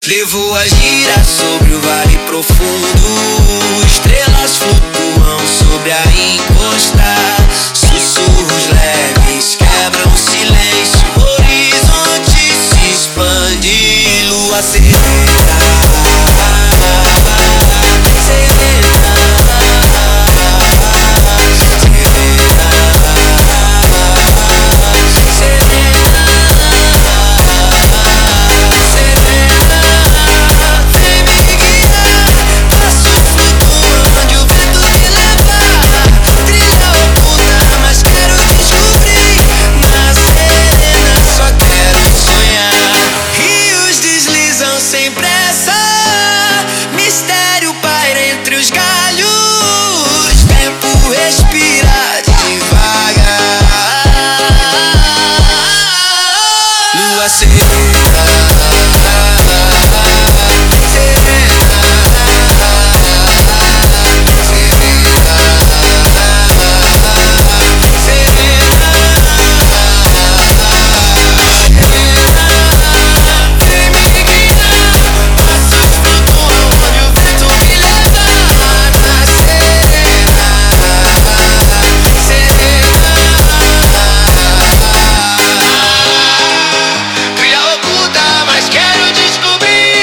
Levou a gira sobre o vale profundo. Estrelas flutuam sobre a encosta. Sussurros leves quebram o silêncio. O horizonte se expande. Lua serena, sem pressa, mistério paira entre os galhos. Tempo respira devagar. Lua serena,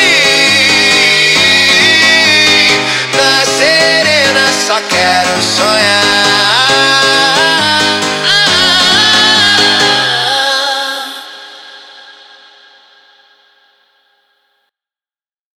só quero sonhar.